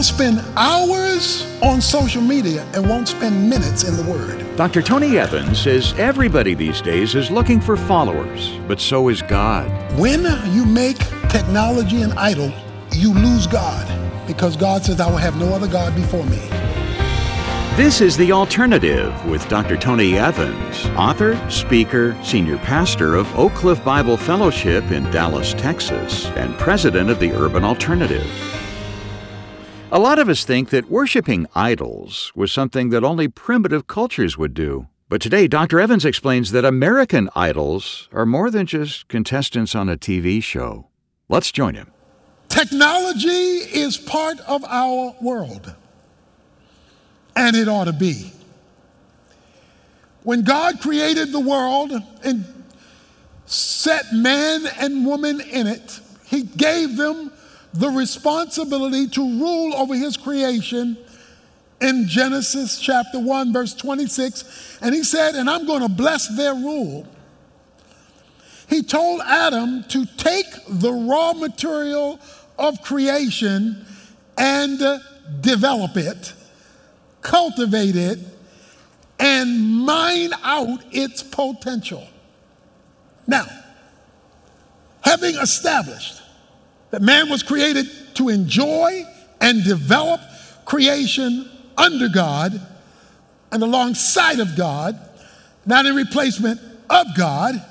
We'll spend hours on social media and won't spend minutes in the Word. Dr. Tony Evans says everybody these days is looking for followers, but so is God. When you make technology an idol, you lose God, because God says, I will have no other God before me. This is The Alternative with Dr. Tony Evans, author, speaker, senior pastor of Oak Cliff Bible Fellowship in Dallas, Texas, and president of the Urban Alternative. A lot of us think that worshiping idols was something that only primitive cultures would do. But today, Dr. Evans explains that American idols are more than just contestants on a TV show. Let's join him. Technology is part of our world, and it ought to be. When God created the world and set man and woman in it, He gave them the responsibility to rule over His creation in Genesis chapter 1, verse 26. And He said, and I'm going to bless their rule. He told Adam to take the raw material of creation and develop it, cultivate it, and mine out its potential. Now, having established that man was created to enjoy and develop creation under God and alongside of God, not in replacement of God,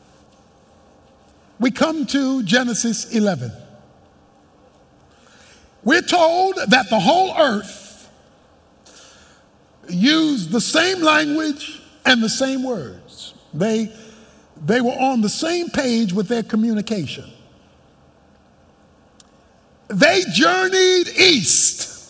we come to Genesis 11. We're told that the whole earth used the same language and the same words. They were on the same page with their communication. They journeyed east.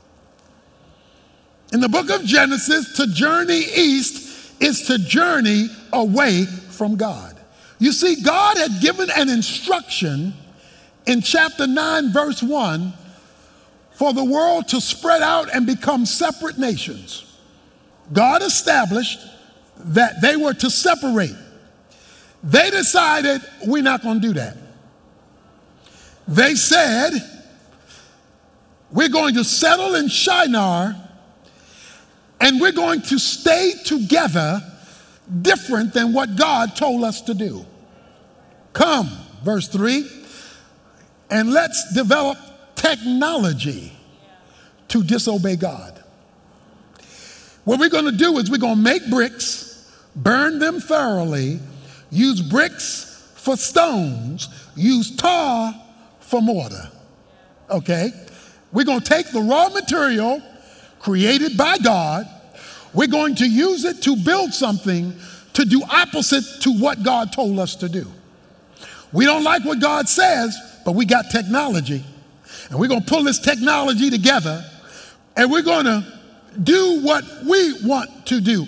In the book of Genesis, to journey east is to journey away from God. You see, God had given an instruction in chapter 9, verse 1, for the world to spread out and become separate nations. God established that they were to separate. They decided, we're not going to do that. They said, we're going to settle in Shinar and we're going to stay together different than what God told us to do. Come, verse 3, and let's develop technology to disobey God. What we're going to do is we're going to make bricks, burn them thoroughly, use bricks for stones, use tar for mortar. Okay? We're going to take the raw material created by God, we're going to use it to build something to do opposite to what God told us to do. We don't like what God says, but we got technology. And we're going to pull this technology together and we're going to do what we want to do.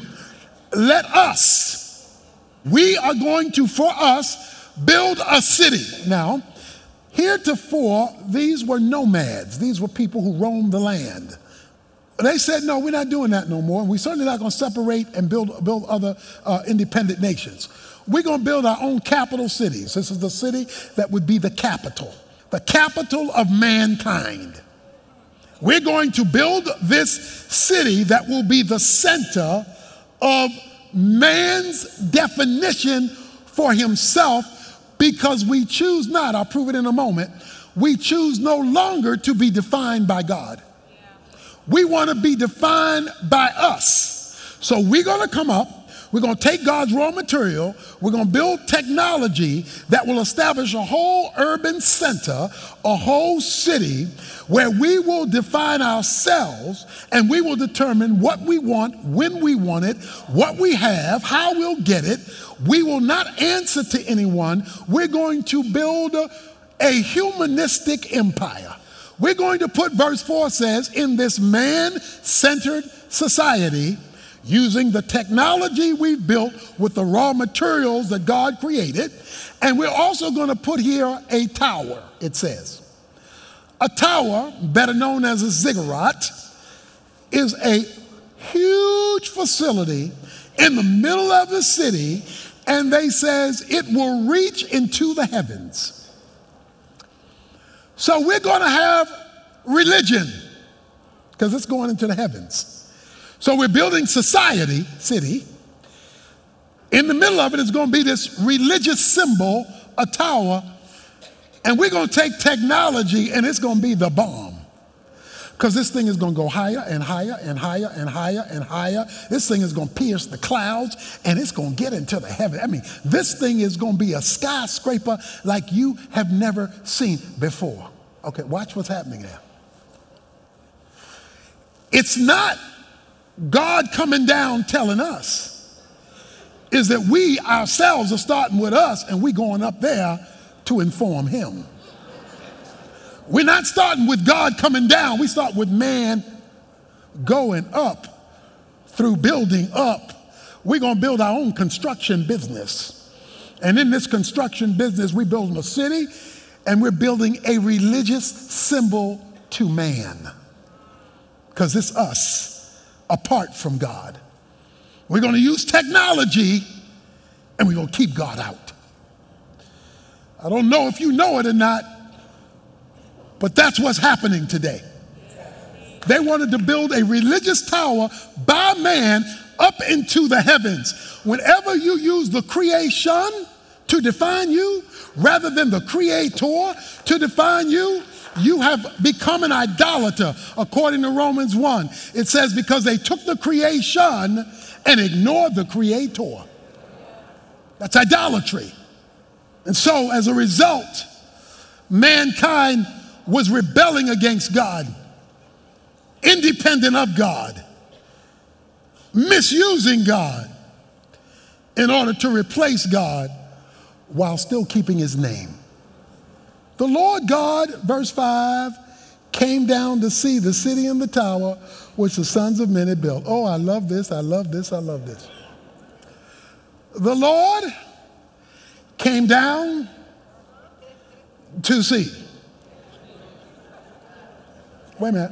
We are going to, for us, build a city. Now, heretofore, these were nomads. These were people who roamed the land. They said, no, we're not doing that no more. And we're certainly not going to separate and build other independent nations. We're going to build our own capital cities. This is the city that would be the capital of mankind. We're going to build this city that will be the center of man's definition for himself, because we choose not, I'll prove it in a moment, we choose no longer to be defined by God. We want to be defined by us. So we're going to come up, we're going to take God's raw material, we're going to build technology that will establish a whole urban center, a whole city, where we will define ourselves and we will determine what we want, when we want it, what we have, how we'll get it. We will not answer to anyone. We're going to build a humanistic empire. We're going to put, verse 4 says, in this man-centered society, using the technology we've built with the raw materials that God created, and we're also going to put here a tower, it says. A tower, better known as a ziggurat, is a huge facility in the middle of the city, and they says it will reach into the heavens. So we're going to have religion because it's going into the heavens. So we're building city. In the middle of it is going to be this religious symbol, a tower, and we're going to take technology and it's going to be the bomb. Because this thing is going to go higher and higher and higher and higher and higher. This thing is going to pierce the clouds and it's going to get into the heaven. I mean, this thing is going to be a skyscraper like you have never seen before. Okay, watch what's happening now. It's not God coming down telling us. Is that we ourselves are starting with us and we going up there to inform him. We're not starting with God coming down. We start with man going up through building up. We're going to build our own construction business. And in this construction business, we're building a city and we're building a religious symbol to man. Because it's us apart from God. We're going to use technology and we're going to keep God out. I don't know if you know it or not, but that's what's happening today. They wanted to build a religious tower by man up into the heavens. Whenever you use the creation to define you, rather than the creator to define you, you have become an idolater, according to Romans 1. It says because they took the creation and ignored the creator. That's idolatry. And so as a result, mankind was rebelling against God, independent of God, misusing God in order to replace God while still keeping his name. The Lord God, verse 5, came down to see the city and the tower which the sons of men had built. Oh, I love this, I love this, I love this. The Lord came down to see. Wait a minute.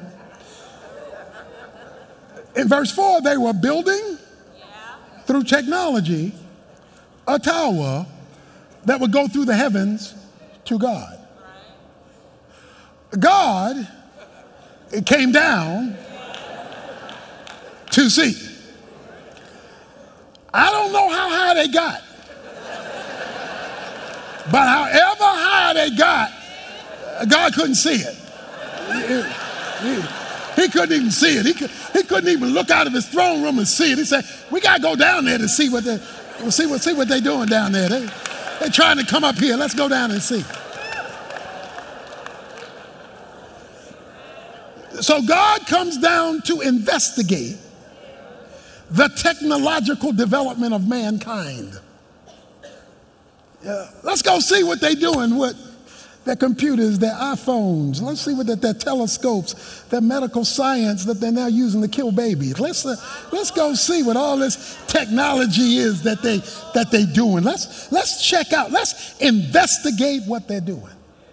In verse 4, they were building through technology a tower that would go through the heavens to God. God came down to see. I don't know how high they got, but however high they got, God couldn't see it. He couldn't even see it. He couldn't even look out of his throne room and see it. He said, we got to go down there to see what they're doing down there. They're trying to come up here. Let's go down and see. So God comes down to investigate the technological development of mankind. Let's go see what they're doing with their computers, their iPhones. Let's see what their telescopes, their medical science that they're now using to kill babies. Let's go see what all this technology is that they're doing. Let's check out. Let's investigate what they're doing.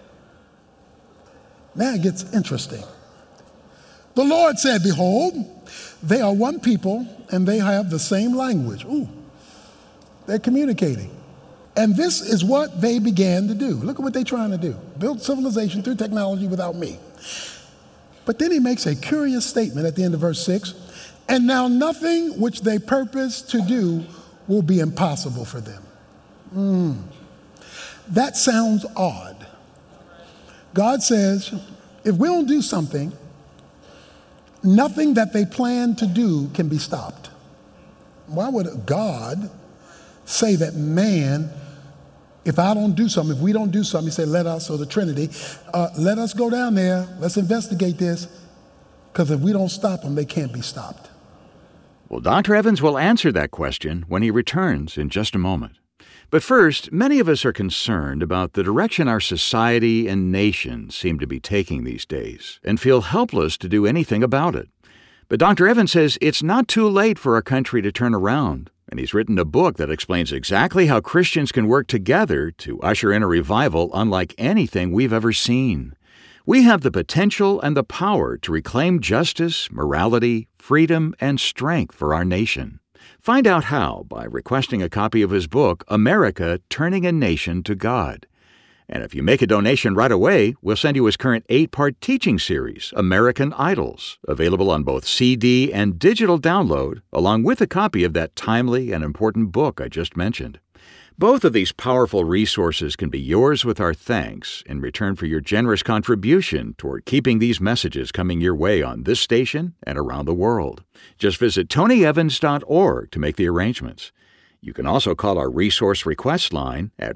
Now it gets interesting. The Lord said, behold, they are one people and they have the same language. Ooh, they're communicating. And this is what they began to do. Look at what they're trying to do. Build civilization through technology without me. But then he makes a curious statement at the end of verse 6. And now nothing which they purpose to do will be impossible for them. That sounds odd. God says, if we don't do something, nothing that they plan to do can be stopped. Why would God say that man, if I don't do something, if we don't do something, he said, let us, or the Trinity, let us go down there, let's investigate this, because if we don't stop them, they can't be stopped. Well, Dr. Evans will answer that question when he returns in just a moment. But first, many of us are concerned about the direction our society and nation seem to be taking these days and feel helpless to do anything about it. But Dr. Evans says it's not too late for our country to turn around, and he's written a book that explains exactly how Christians can work together to usher in a revival unlike anything we've ever seen. We have the potential and the power to reclaim justice, morality, freedom, and strength for our nation. Find out how by requesting a copy of his book, America, Turning a Nation to God. And if you make a donation right away, we'll send you his current 8-part teaching series, American Idols, available on both CD and digital download, along with a copy of that timely and important book I just mentioned. Both of these powerful resources can be yours with our thanks in return for your generous contribution toward keeping these messages coming your way on this station and around the world. Just visit tonyevans.org to make the arrangements. You can also call our resource request line at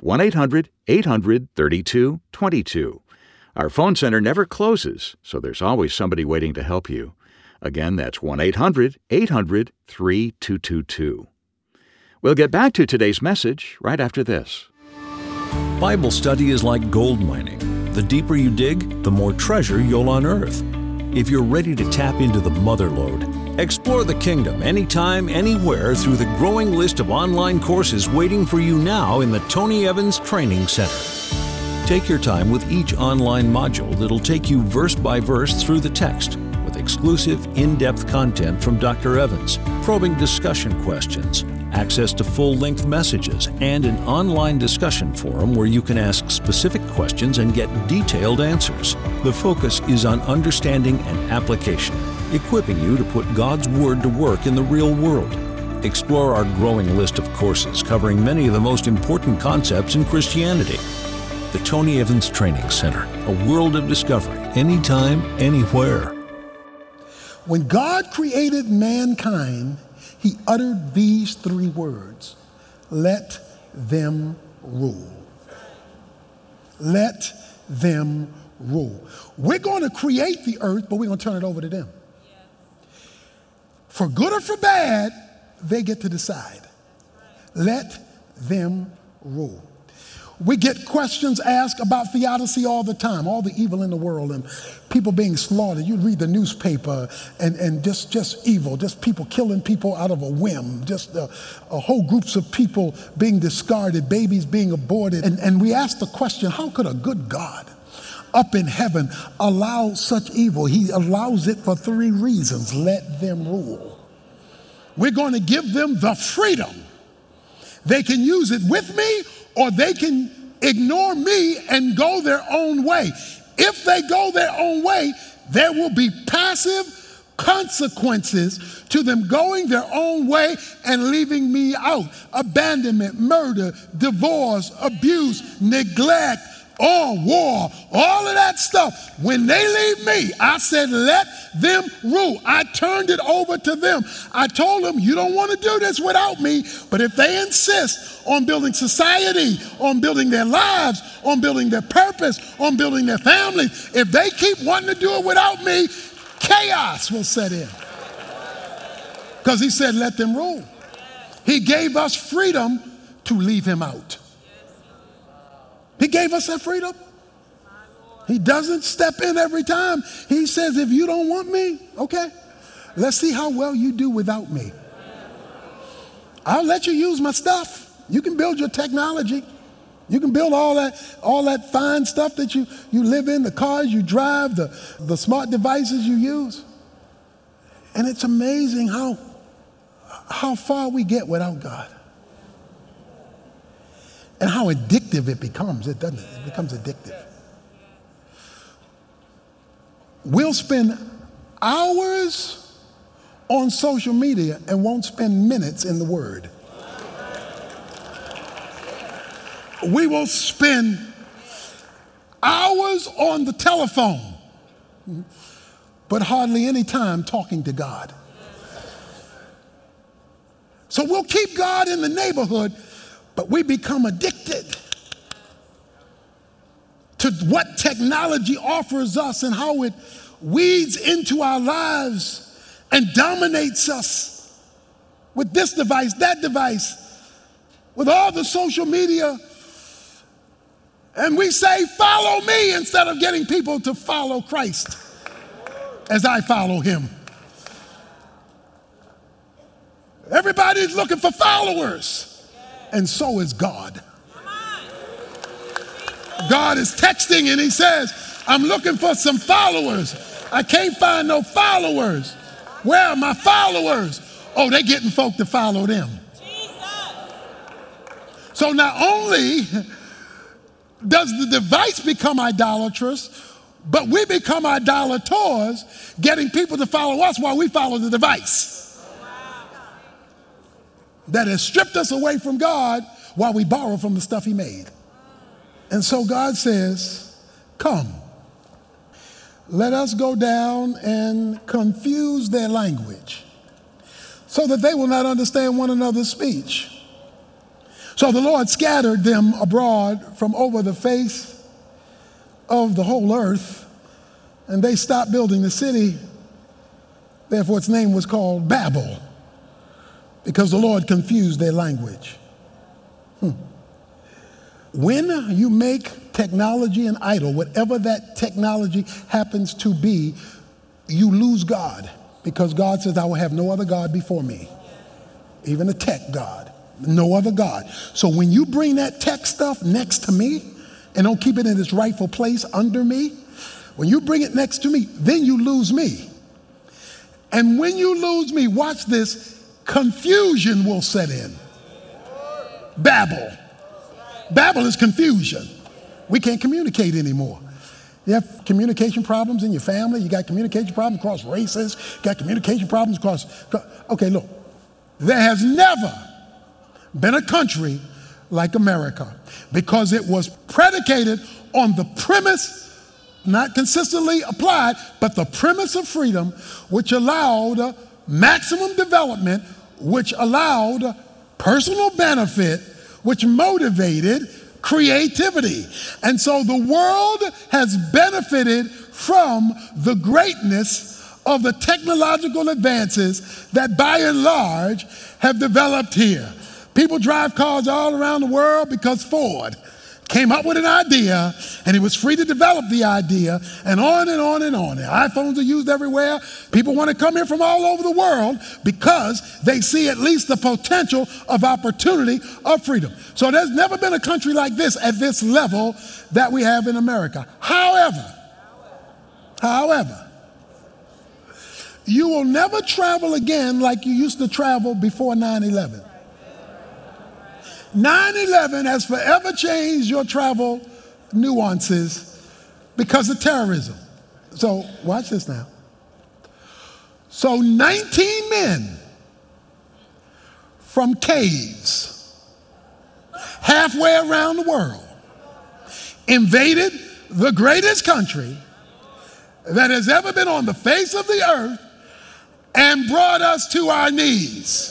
1-800-800-3222. Our phone center never closes, so there's always somebody waiting to help you. Again, that's 1-800-800-3222. We'll get back to today's message right after this. Bible study is like gold mining. The deeper you dig, the more treasure you'll unearth. If you're ready to tap into the mother lode, explore the kingdom anytime, anywhere through the growing list of online courses waiting for you now in the Tony Evans Training Center. Take your time with each online module that'll take you verse by verse through the text, with exclusive, in-depth content from Dr. Evans, probing discussion questions, access to full-length messages, and an online discussion forum where you can ask specific questions and get detailed answers. The focus is on understanding and application, equipping you to put God's Word to work in the real world. Explore our growing list of courses covering many of the most important concepts in Christianity. The Tony Evans Training Center, a world of discovery, anytime, anywhere. When God created mankind, He uttered these 3 words: let them rule. Let them rule. We're going to create the earth, but we're going to turn it over to them. For good or for bad, they get to decide. Let them rule. We get questions asked about theodicy all the time, all the evil in the world and people being slaughtered. You read the newspaper and just evil, just people killing people out of a whim, just a whole groups of people being discarded, babies being aborted. And we ask the question, how could a good God up in heaven allow such evil? He allows it for 3 reasons. Let them rule. We're going to give them the freedom. They can use it with me, or they can ignore me and go their own way. If they go their own way, there will be passive consequences to them going their own way and leaving me out. Abandonment, murder, divorce, abuse, neglect, war, all of that stuff. When they leave me, I said, let them rule. I turned it over to them. I told them, you don't want to do this without me, but if they insist on building society, on building their lives, on building their purpose, on building their families, if they keep wanting to do it without me, chaos will set in. Because he said, let them rule. He gave us freedom to leave him out. He gave us that freedom. He doesn't step in every time. He says, if you don't want me, okay, let's see how well you do without me. I'll let you use my stuff. You can build your technology. You can build all that fine stuff that you live in, the cars you drive, the smart devices you use. And it's amazing how far we get without God. And how addictive it becomes, it doesn't it? It becomes addictive. We'll spend hours on social media and won't spend minutes in the Word. We will spend hours on the telephone, but hardly any time talking to God. So we'll keep God in the neighborhood, but we become addicted to what technology offers us and how it weeds into our lives and dominates us with this device, that device, with all the social media. And we say, follow me, instead of getting people to follow Christ as I follow him. Everybody's looking for followers. And so is God. God is texting and he says, I'm looking for some followers. I can't find no followers. Where are my followers? Oh, they're getting folk to follow them. So not only does the device become idolatrous, but we become idolators, getting people to follow us while we follow the device. That has stripped us away from God while we borrow from the stuff he made. And so God says, come, let us go down and confuse their language so that they will not understand one another's speech. So the Lord scattered them abroad from over the face of the whole earth, and they stopped building the city. Therefore, its name was called Babel, because the Lord confused their language. When you make technology an idol, whatever that technology happens to be, you lose God, because God says, I will have no other God before me, even a tech God. No other God. So when you bring that tech stuff next to me and don't keep it in its rightful place under me, when you bring it next to me, then you lose me. And when you lose me, watch this, confusion will set in. Babel. Babel is confusion. We can't communicate anymore. You have communication problems in your family. You got communication problems across races. You got communication problems across. Okay, look. There has never been a country like America, because it was predicated on the premise, not consistently applied, but the premise of freedom, which allowed maximum development, which allowed personal benefit, which motivated creativity. And so the world has benefited from the greatness of the technological advances that by and large have developed here. People drive cars all around the world because Ford came up with an idea, and he was free to develop the idea, and on and on and on. And iPhones are used everywhere. People want to come here from all over the world because they see at least the potential of opportunity of freedom. So there's never been a country like this at this level that we have in America. However, you will never travel again like you used to travel before 9/11. 9/11 has forever changed your travel nuances because of terrorism. So watch this now. So 19 men from caves halfway around the world invaded the greatest country that has ever been on the face of the earth and brought us to our knees.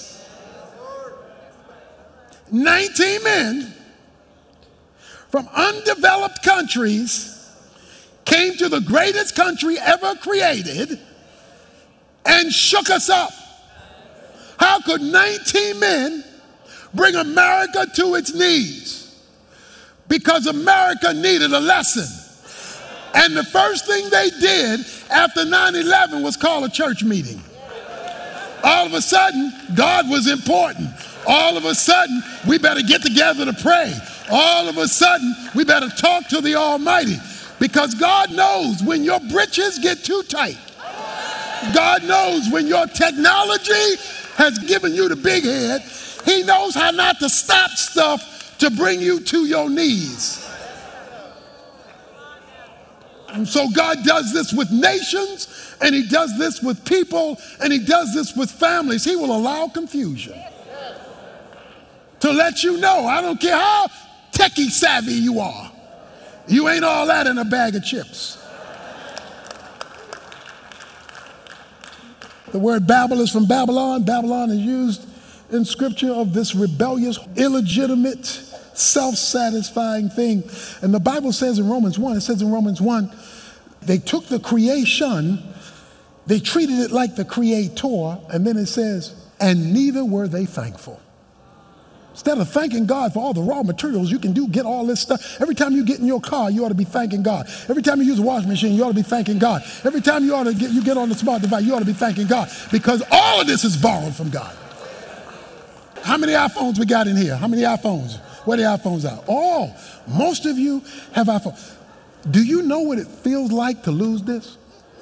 19 men from undeveloped countries came to the greatest country ever created and shook us up. How could 19 men bring America to its knees? Because America needed a lesson. And the first thing they did after 9/11 was call a church meeting. All of a sudden, God was important. All of a sudden, we better get together to pray. All of a sudden, we better talk to the Almighty, because God knows when your britches get too tight. God knows when your technology has given you the big head. He knows how not to stop stuff to bring you to your knees. And so God does this with nations, and he does this with people, and he does this with families. He will allow confusion to let you know, I don't care how techie savvy you are, you ain't all that in a bag of chips. The word Babel is from Babylon. Babylon is used in scripture of this rebellious, illegitimate, self-satisfying thing. And the Bible says in Romans 1, they took the creation, they treated it like the creator, and then it says, and neither were they thankful. Instead of thanking God for all the raw materials you can do, get all this stuff. Every time you get in your car, you ought to be thanking God. Every time you use a washing machine, you ought to be thanking God. Every time you get on the smart device, you ought to be thanking God, because all of this is borrowed from God. How many iPhones we got in here? How many iPhones? Where the iPhones are? Oh, most of you have iPhones. Do you know what it feels like to lose this?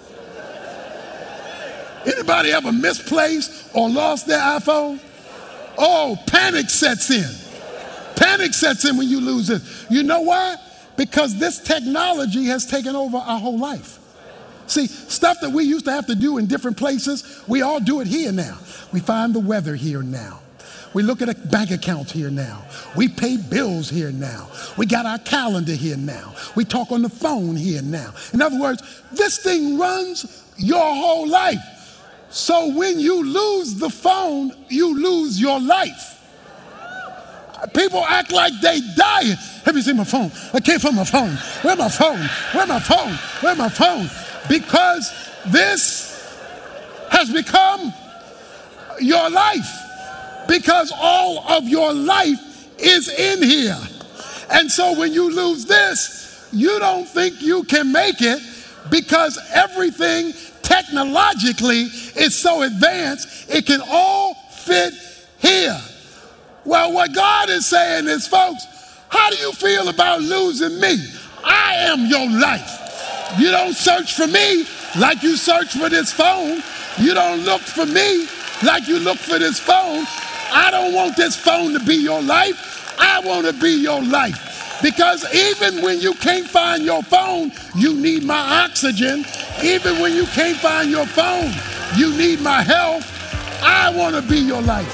Anybody ever misplaced or lost their iPhone? Oh, panic sets in. Panic sets in when you lose this. You know why? Because this technology has taken over our whole life. See, stuff that we used to have to do in different places, we all do it here now. We find the weather here now. We look at bank accounts here now. We pay bills here now. We got our calendar here now. We talk on the phone here now. In other words, this thing runs your whole life. So when you lose the phone, you lose your life. People act like they dying. Have you seen my phone? I can't find my phone. Where's my phone? Where's my phone? Where's my phone? Because this has become your life. Because all of your life is in here. And so when you lose this, you don't think you can make it because everything technologically is so advanced, it can all fit here. Well, what God is saying is, folks, how do you feel about losing me? I am your life. You don't search for me like you search for this phone. You don't look for me like you look for this phone. I don't want this phone to be your life. I want to be your life. Because even when you can't find your phone, you need my oxygen. Even when you can't find your phone, you need my health. I want to be your life.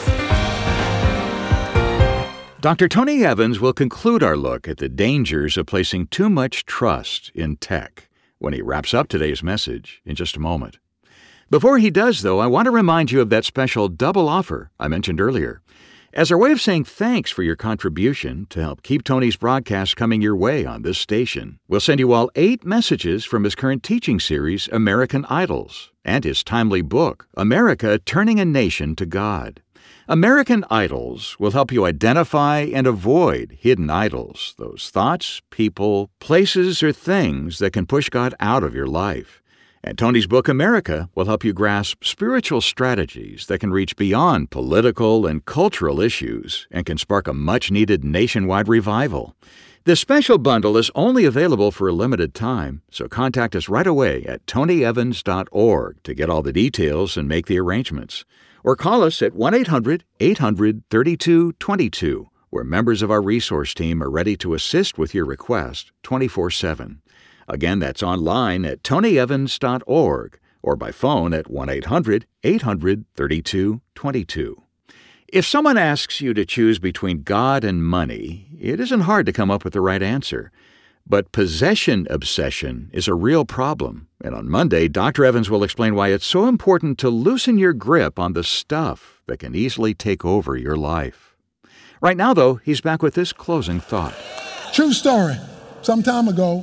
Dr. Tony Evans will conclude our look at the dangers of placing too much trust in tech when he wraps up today's message in just a moment. Before he does, though, I want to remind you of that special double offer I mentioned earlier. As our way of saying thanks for your contribution to help keep Tony's broadcast coming your way on this station, we'll send you all 8 messages from his current teaching series, American Idols, and his timely book, America Turning a Nation to God. American Idols will help you identify and avoid hidden idols, those thoughts, people, places, or things that can push God out of your life. And Tony's book, America, will help you grasp spiritual strategies that can reach beyond political and cultural issues and can spark a much-needed nationwide revival. This special bundle is only available for a limited time, so contact us right away at tonyevans.org to get all the details and make the arrangements. Or call us at 1-800-800-3222, where members of our resource team are ready to assist with your request 24/7. Again, that's online at tonyevans.org or by phone at 1-800-800-3222. If someone asks you to choose between God and money, it isn't hard to come up with the right answer. But possession obsession is a real problem, and on Monday, Dr. Evans will explain why it's so important to loosen your grip on the stuff that can easily take over your life. Right now, though, he's back with this closing thought. True story. Some time ago,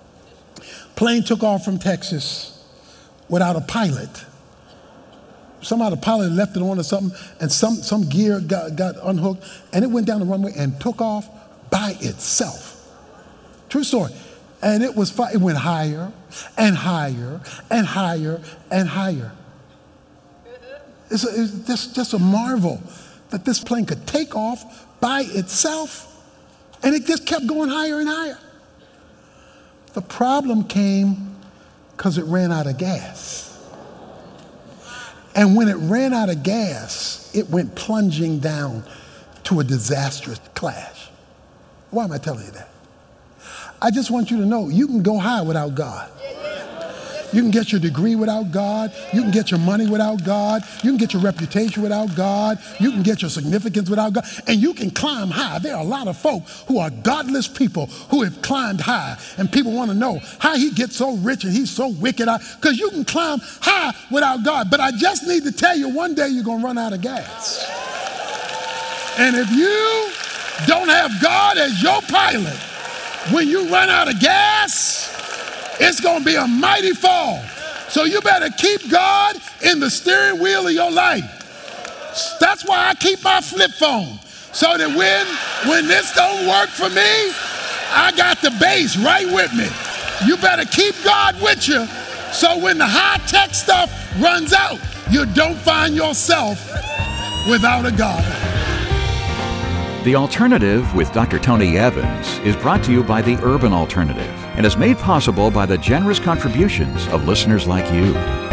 plane took off from Texas without a pilot. Somehow the pilot left it on or something, and some gear got unhooked, and it went down the runway and took off by itself. True story. And it went higher and higher and higher and higher. It's just a marvel that this plane could take off by itself, and it just kept going higher and higher. The problem came because it ran out of gas. And when it ran out of gas, it went plunging down to a disastrous crash. Why am I telling you that? I just want you to know you can go high without God. You can get your degree without God. You can get your money without God. You can get your reputation without God. You can get your significance without God. And you can climb high. There are a lot of folk who are godless people who have climbed high. And people want to know how he gets so rich and he's so wicked. Because you can climb high without God. But I just need to tell you, one day you're going to run out of gas. And if you don't have God as your pilot, when you run out of gas, it's going to be a mighty fall. So you better keep God in the steering wheel of your life. That's why I keep my flip phone. So that when this don't work for me, I got the bass right with me. You better keep God with you. So when the high-tech stuff runs out, you don't find yourself without a God. The Alternative with Dr. Tony Evans is brought to you by the Urban Alternative and is made possible by the generous contributions of listeners like you.